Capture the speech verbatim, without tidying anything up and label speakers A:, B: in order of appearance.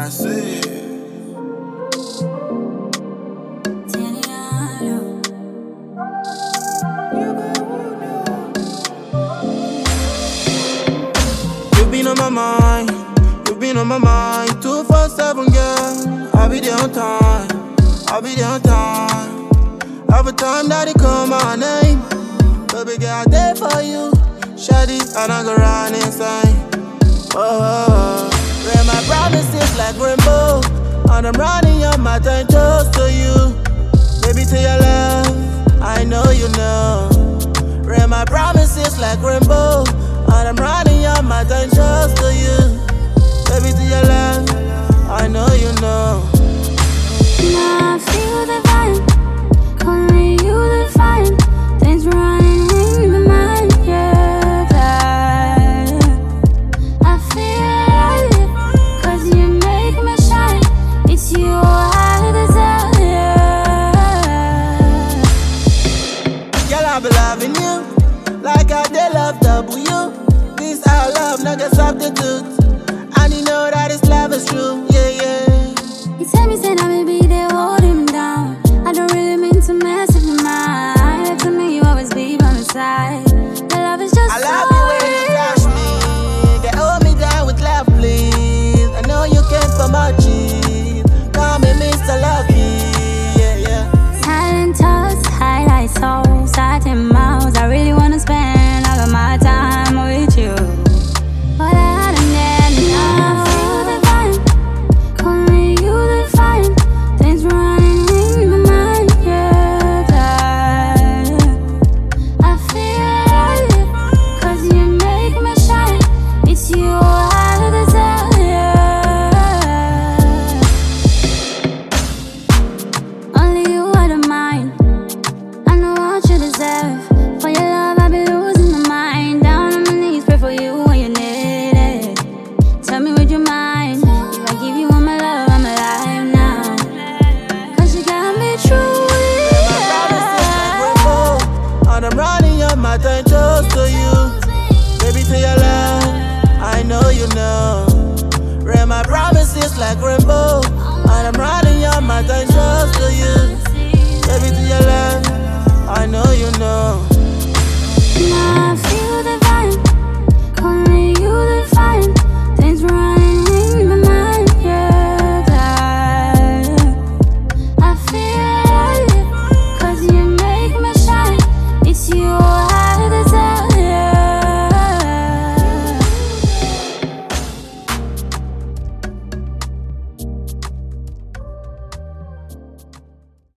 A: That's it. You've been on my mind, you've been on my mind, two four seven, girl. I'll be there on time, I'll be there on time. Every time that you call my name, baby girl, I'm there for you. Shawty, and I go run inside. Oh, where my promises like rainbow, and I'm running up my ten toes to you. Baby, to your love, I know you know. Where my promises like rainbow, and I'm running up my ten toes to you. Baby, to your love, I know you know.
B: Now I feel the vibe, only you define. Things running in my mind, yeah, yeah. I feel alive, cause you make me shine. It's you I desire.
A: Girl, I be loving you, like I did love W. This our love, not a substitute. And you know that this love is true, yeah, yeah.
B: You tell me, say I may be there, hold him down. I don't really mean to mess with your mind. To me, you always be by my side. The love is just
A: I love the way you touch me. Get hold me down with love, please. I know you can't for my cheese. Call me Mister Lucky, yeah, yeah.
B: silent thoughts, highlight souls, satin mouths. I really wanna spend all of my time with you. But I don't get enough. I feel the vibe, only you define. Things running in my mind, yeah, yeah. I feel alive, cause you make me shine. It's you I desire. Only you are the mine. I know what you deserve. For your love, I be losing my mind. Down on my knees, pray for you when you need it. Tell me, would you mind if I give you all my love? I'm alive now, cause you got me truly.
A: My promises like rainbow, and I'm running up my ten toes to you. Baby, to your love, I know you know. Read my promises like rainbow, and I'm running up my ten toes to you. Baby, to your love, I know you know.